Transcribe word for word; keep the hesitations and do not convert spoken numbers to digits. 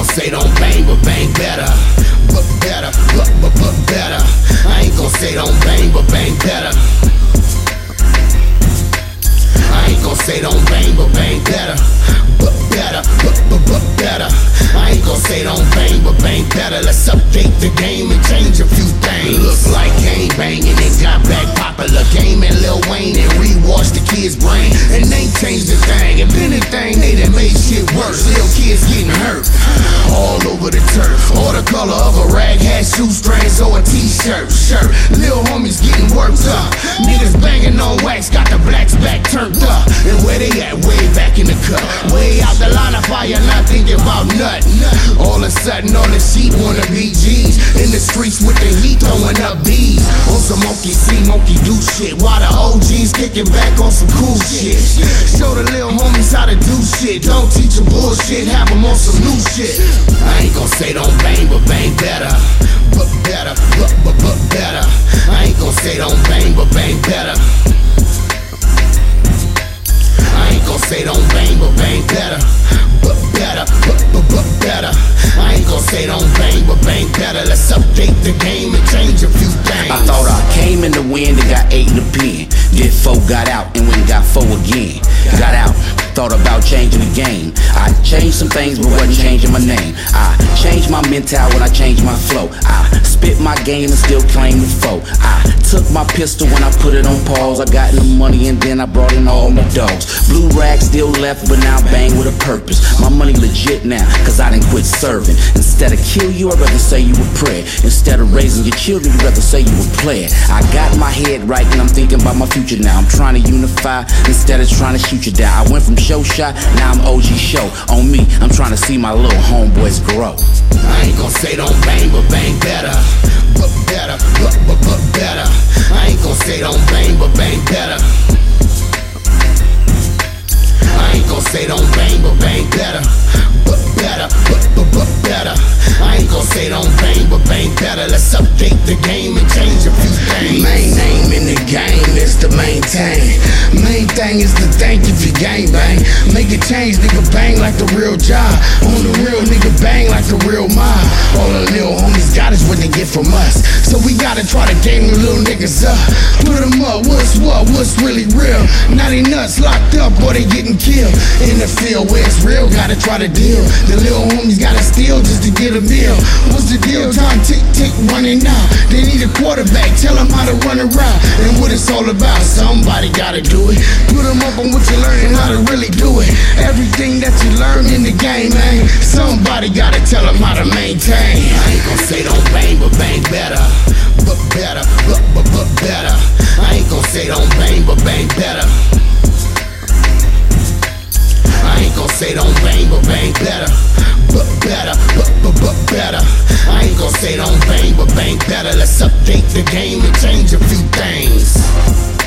say don't bang, but bang better. But better, but, but, but better. I ain't gon' say don't bang, but bang better. I ain't gon' say don't bang, but bang better. But better, but, but, but better. I ain't gon' say don't bang, but bang better. Let's update the game and change a few things. Look like game banging and got back popular. Game and Lil Wayne and rewashed the kids' brain. And they changed the thing. If anything, they done made shit worse. Little kids getting hurt all over the turf. Or the color of a rag hat, shoestrings or a t-shirt. Shirt, little homies getting worked up. Niggas banging on wax, got the blacks back turned up. And where they at? Way back in the cut. Way out the line of fire, not thinking about nothing. All of a sudden, all the sheep wanna be G's. In the streets with the heat, throwing up bees. On some monkey see, monkey do shit. While the O Gs kicking back on some cool shit. Show the little homies how to do shit. Don't teach them bullshit, have them on some new shit. I ain't gon' say don't bang, but bang better. But better, but, but, but better. I ain't gon' say don't bang, but bang better. I ain't gon' say don't bang, but bang better. But better, but, but, but better. I ain't gon' say don't bang, but bang better. Let's update the game and change a few things. I thought I came in the wind and got eight in the pen. Did four, got out, and went and got four again. Got out, thought about changing the game. I changed some things, but wasn't changing my name. I changed my mental when I changed my flow. I spit my game and still claim the foe. I took my pistol when I put it on pause. I got in the money and then I brought in all my dogs. Blue rag still left, but now bang with a purpose. My money legit now, cause I done quit serving. Instead of kill you, I'd rather say you were prayer. Instead of raising your children, you'd rather say you were player. I got my head right and I'm thinking about my future now. I'm trying to unify instead of trying to shoot you down. I went from show shot, now I'm O G show. On me, I'm trying to see my little homeboys grow. I ain't gon' say don't bang, but bang better. But better, but, but, but better. I ain't gon' say don't bang, but bang better. I ain't gon' say don't bang, but bang better. But better, but, but, but better. I ain't gon' say don't bang, but bang better. Let's update the game and change a few things. Main name in the game is to maintain. Main thing is to thank you for game bang. Make a change, nigga, bang like the real job. On the real, nigga, bang like the real mob. All the little homies got is what they get from us. So we gotta try to game the little niggas up. Put them up, what's what, what's really real. Now they nuts locked up or they getting killed. In the field where it's real, gotta try to deal. The little homies gotta steal just to get a meal. What's the deal? Time tick tick running out. They need a quarterback, tell them how to run around. And what it's all about, somebody gotta do it. Put them up on what you learning, how to really do it. Everything that you learn in the game, man, somebody gotta tell them how to maintain. I ain't gon' say don't bang, but bang better. But better, but, but, but better. I ain't gon' say don't bang, but bang better. I ain't gon' say don't bang, but bang better. But better, but, but, but better. I ain't gon' say don't bang, but bang better. Let's update the game and change a few things.